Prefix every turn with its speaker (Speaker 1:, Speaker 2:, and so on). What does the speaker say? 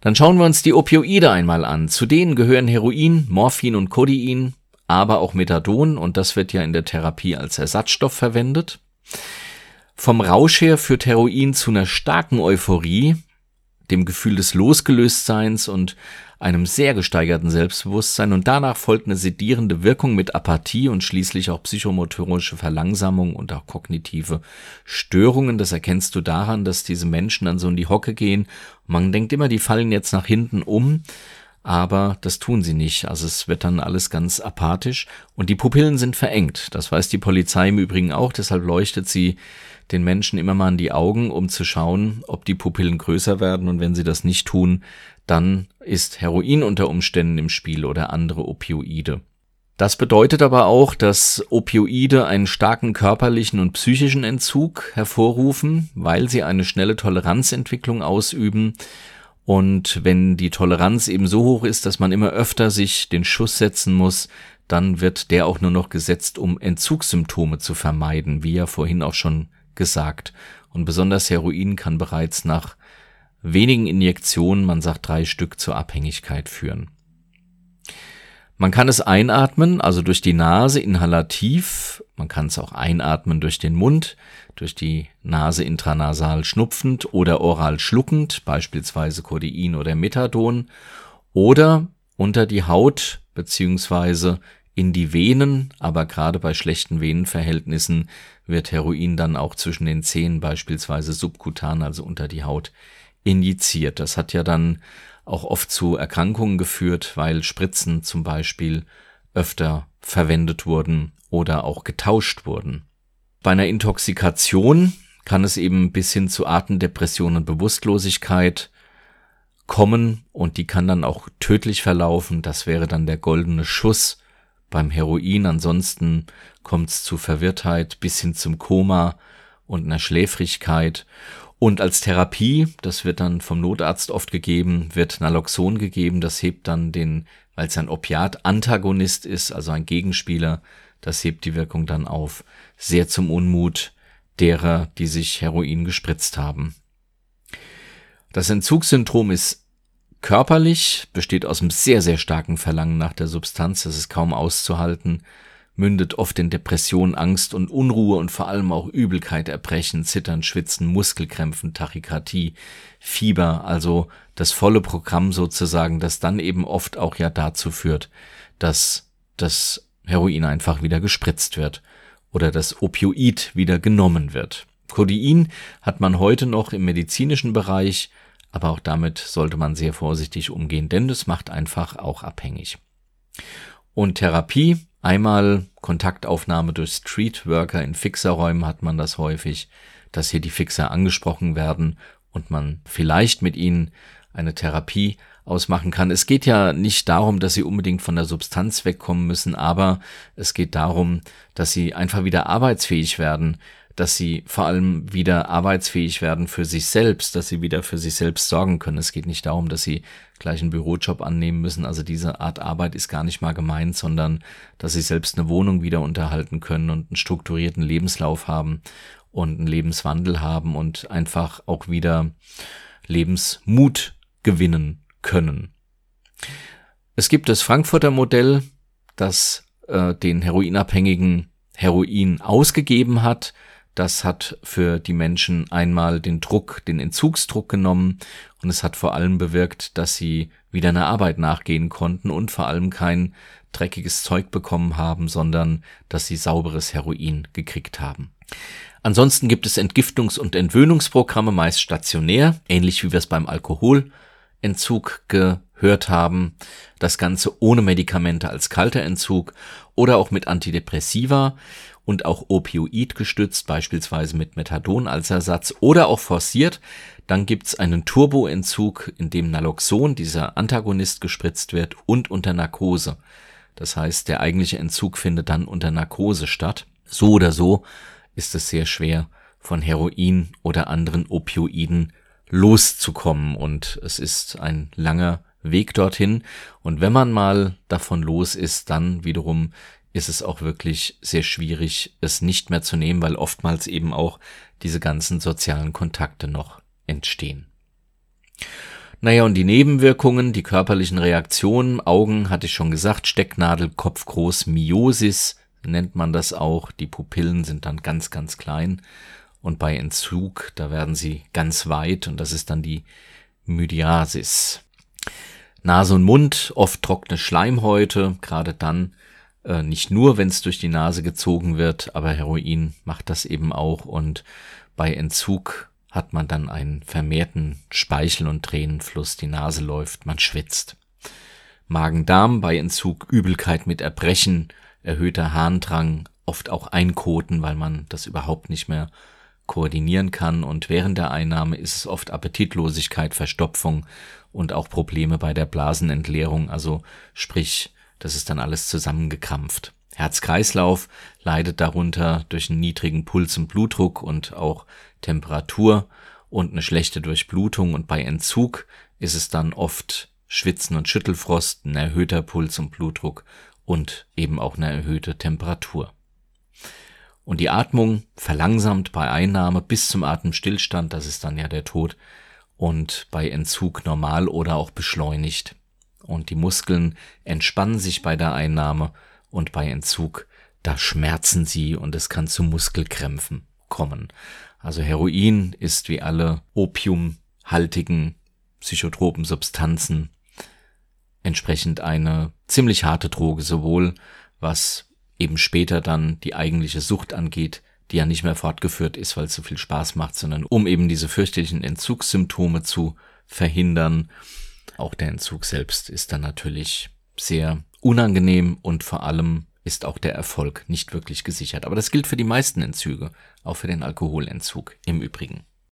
Speaker 1: Dann schauen wir uns die Opioide einmal an. Zu denen gehören Heroin, Morphin und Codein, aber auch Methadon, und das wird ja in der Therapie als Ersatzstoff verwendet. Vom Rausch her führt Heroin zu einer starken Euphorie, dem Gefühl des Losgelöstseins und einem sehr gesteigerten Selbstbewusstsein, und danach folgt eine sedierende Wirkung mit Apathie und schließlich auch psychomotorische Verlangsamung und auch kognitive Störungen. Das erkennst du daran, dass diese Menschen dann so in die Hocke gehen. Man denkt immer, die fallen jetzt nach hinten um, aber das tun sie nicht. Also es wird dann alles ganz apathisch und die Pupillen sind verengt. Das weiß die Polizei im Übrigen auch, deshalb leuchtet sie den Menschen immer mal in die Augen, um zu schauen, ob die Pupillen größer werden, und wenn sie das nicht tun, dann ist Heroin unter Umständen im Spiel oder andere Opioide. Das bedeutet aber auch, dass Opioide einen starken körperlichen und psychischen Entzug hervorrufen, weil sie eine schnelle Toleranzentwicklung ausüben. Und wenn die Toleranz eben so hoch ist, dass man immer öfter sich den Schuss setzen muss, dann wird der auch nur noch gesetzt, um Entzugssymptome zu vermeiden, wie ja vorhin auch schon gesagt. Und besonders Heroin kann bereits nach wenigen Injektionen, man sagt 3 Stück, zur Abhängigkeit führen. Man kann es einatmen, also durch die Nase inhalativ. Man kann es auch einatmen durch den Mund, durch die Nase intranasal schnupfend oder oral schluckend, beispielsweise Codein oder Methadon, oder unter die Haut beziehungsweise in die Venen, aber gerade bei schlechten Venenverhältnissen wird Heroin dann auch zwischen den Zähnen beispielsweise subkutan, also unter die Haut, injiziert. Das hat ja dann auch oft zu Erkrankungen geführt, weil Spritzen zum Beispiel öfter verwendet wurden oder auch getauscht wurden. Bei einer Intoxikation kann es eben bis hin zu Atemdepression und Bewusstlosigkeit kommen, und die kann dann auch tödlich verlaufen. Das wäre dann der goldene Schuss beim Heroin. Ansonsten kommt es zu Verwirrtheit bis hin zum Koma und einer Schläfrigkeit. Und als Therapie, das wird dann vom Notarzt oft gegeben, wird Naloxon gegeben. Das hebt dann weil es ein Opiat-Antagonist ist, also ein Gegenspieler, das hebt die Wirkung dann auf. Sehr zum Unmut derer, die sich Heroin gespritzt haben. Das Entzugssyndrom ist körperlich, besteht aus einem sehr, sehr starken Verlangen nach der Substanz. Das ist kaum auszuhalten, mündet oft in Depression, Angst und Unruhe und vor allem auch Übelkeit, Erbrechen, Zittern, Schwitzen, Muskelkrämpfen, Tachykardie, Fieber, also das volle Programm sozusagen, das dann eben oft auch ja dazu führt, dass das Heroin einfach wieder gespritzt wird oder das Opioid wieder genommen wird. Codein hat man heute noch im medizinischen Bereich, aber auch damit sollte man sehr vorsichtig umgehen, denn es macht einfach auch abhängig. Und Therapie, einmal Kontaktaufnahme durch Streetworker in Fixerräumen hat man das häufig, dass hier die Fixer angesprochen werden und man vielleicht mit ihnen eine Therapie ausmachen kann. Es geht ja nicht darum, dass sie unbedingt von der Substanz wegkommen müssen, aber es geht darum, dass sie einfach wieder arbeitsfähig werden, dass sie vor allem wieder arbeitsfähig werden für sich selbst, dass sie wieder für sich selbst sorgen können. Es geht nicht darum, dass sie gleich einen Bürojob annehmen müssen. Also diese Art Arbeit ist gar nicht mal gemeint, sondern dass sie selbst eine Wohnung wieder unterhalten können und einen strukturierten Lebenslauf haben und einen Lebenswandel haben und einfach auch wieder Lebensmut gewinnen können. Es gibt das Frankfurter Modell, das den Heroinabhängigen Heroin ausgegeben hat. Das hat für die Menschen einmal den Entzugsdruck genommen, und es hat vor allem bewirkt, dass sie wieder einer Arbeit nachgehen konnten und vor allem kein dreckiges Zeug bekommen haben, sondern dass sie sauberes Heroin gekriegt haben. Ansonsten gibt es Entgiftungs- und Entwöhnungsprogramme, meist stationär, ähnlich wie wir es beim Alkoholentzug gehört haben. Das Ganze ohne Medikamente als kalter Entzug oder auch mit Antidepressiva und auch Opioid gestützt, beispielsweise mit Methadon als Ersatz oder auch forciert. Dann gibt's einen Turboentzug, in dem Naloxon, dieser Antagonist, gespritzt wird und unter Narkose. Das heißt, der eigentliche Entzug findet dann unter Narkose statt. So oder so ist es sehr schwer, von Heroin oder anderen Opioiden loszukommen, und es ist ein langer Weg dorthin. Und wenn man mal davon los ist, dann wiederum ist es auch wirklich sehr schwierig, es nicht mehr zu nehmen, weil oftmals eben auch diese ganzen sozialen Kontakte noch entstehen. Naja, und die Nebenwirkungen, die körperlichen Reaktionen, Augen, hatte ich schon gesagt, Stecknadel, kopfgroß, Miosis nennt man das auch. Die Pupillen sind dann ganz, ganz klein. Und bei Entzug, da werden sie ganz weit und das ist dann die Myiasis. Nase und Mund, oft trockene Schleimhäute, gerade dann, nicht nur, wenn es durch die Nase gezogen wird, aber Heroin macht das eben auch und bei Entzug hat man dann einen vermehrten Speichel- und Tränenfluss, die Nase läuft, man schwitzt. Magen-Darm, bei Entzug Übelkeit mit Erbrechen, erhöhter Harndrang, oft auch Einkoten, weil man das überhaupt nicht mehr koordinieren kann und während der Einnahme ist es oft Appetitlosigkeit, Verstopfung und auch Probleme bei der Blasenentleerung, also sprich, das ist dann alles zusammengekrampft. Herz-Kreislauf leidet darunter durch einen niedrigen Puls und Blutdruck und auch Temperatur und eine schlechte Durchblutung und bei Entzug ist es dann oft Schwitzen und Schüttelfrost, ein erhöhter Puls und Blutdruck und eben auch eine erhöhte Temperatur. Und die Atmung verlangsamt bei Einnahme bis zum Atemstillstand, das ist dann ja der Tod, und bei Entzug normal oder auch beschleunigt. Und die Muskeln entspannen sich bei der Einnahme und bei Entzug, da schmerzen sie und es kann zu Muskelkrämpfen kommen. Also Heroin ist wie alle opiumhaltigen psychotropen Substanzen entsprechend eine ziemlich harte Droge, sowohl was eben später dann die eigentliche Sucht angeht, die ja nicht mehr fortgeführt ist, weil es so viel Spaß macht, sondern um eben diese fürchterlichen Entzugssymptome zu verhindern. Auch der Entzug selbst ist dann natürlich sehr unangenehm und vor allem ist auch der Erfolg nicht wirklich gesichert. Aber das gilt für die meisten Entzüge, auch für den Alkoholentzug im Übrigen.